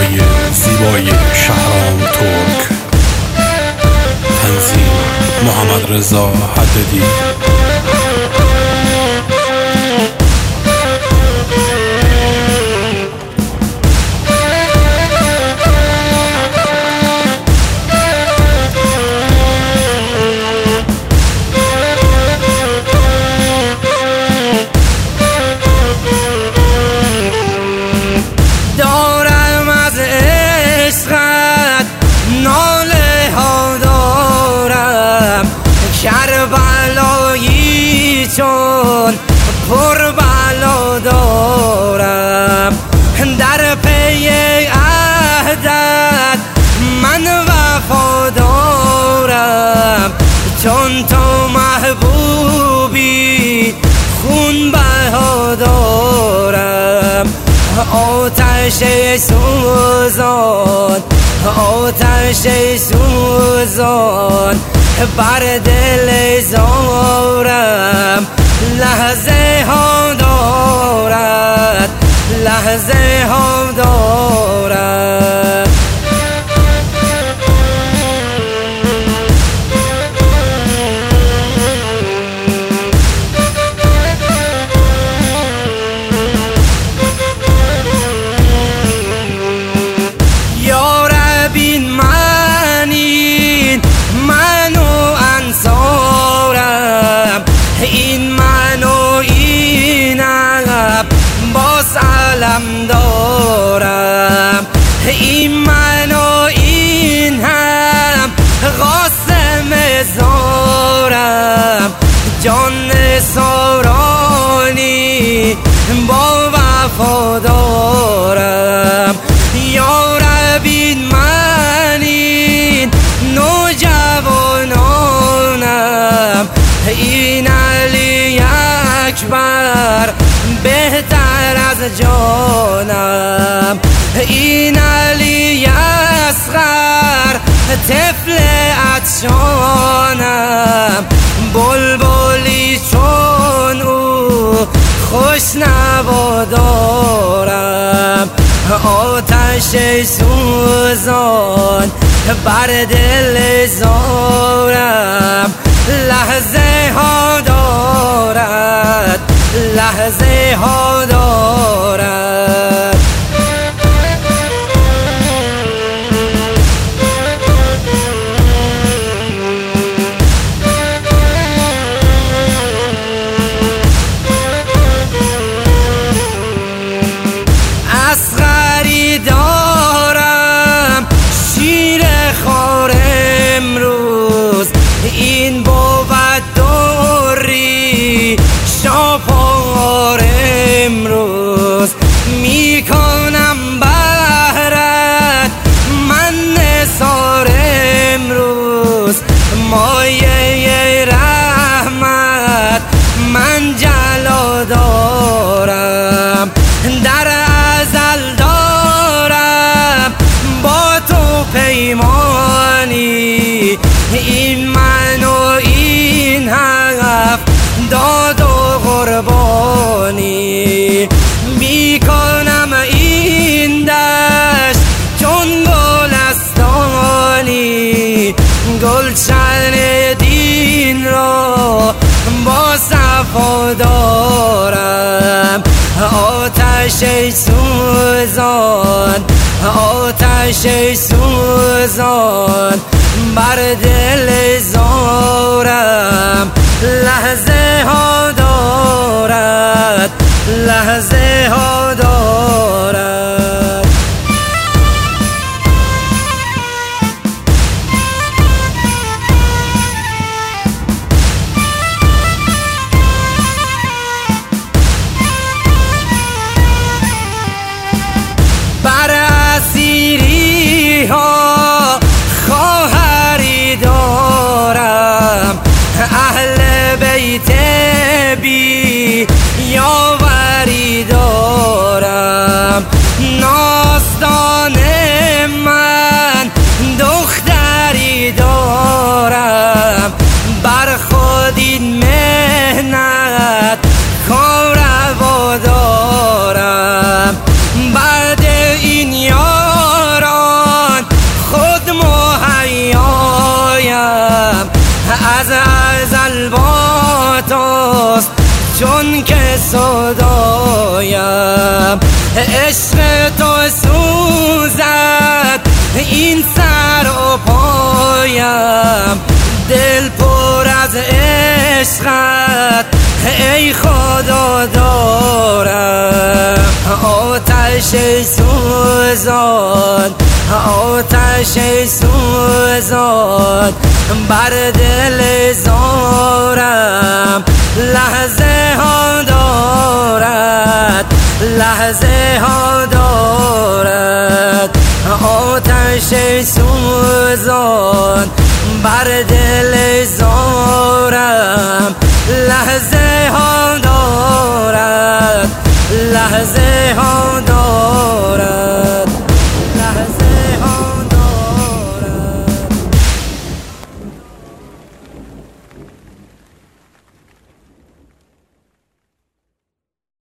صدای زیبای شهرام ترک، تنظیم محمد رضا حددی. کربلایی چون پر بلا دارم، در پی عهدت من وفادارم، چون تو محبوبی خون بهادارم. آتش سوزان، آتش سوزان بر دل زارم، لحظه ها دارد، لحظه ها دارد. یا رب این منی منو انصارم، این من و اینم باز علم دارم، این من و این هم قاسم زارم، جان سارانی با وفادارم. یا رب این من این نوجوانانم، این علی اکبر بهتر از جانم، این علی اصغر طفل عطشانم، بلبلی چون او خوش نوا دارم. آتش سوزان بر دل زارم، لحظه ها دارد، لحظه ها دارد. اصغری دارم شیر خوار امروز، این بود دوری شاپار امروز، میکنم بهرت من نثار امروز، مایه رحمت من جلا دارم، در ازل دارم با تو پیمانی، این من و این هفت داد و قربانی، میکنم این دشت چون گلستانی، گلشن دین را با صفا دارم. آتش سوزان، آتش سوزان بر دل زارم، لحظه ها دارد، لحظه ها دارد. بر اسیری ها خواهری دارم، اهل بیت بی یاوری دارم، ناستان من دختری دارم، بر خود این مهنت کار دارم، بعد این یار چون که صدایم عشق تو سوزد این سر و پایم، دل پر از عشقت ای خدا دارم. آتش سوزان، آتش سوزان بر دل زارم، لحظه ها دارد، لحظه ها دارد. آتش سوزان بر دل زارم، لحظه ها دارد، لحظه ها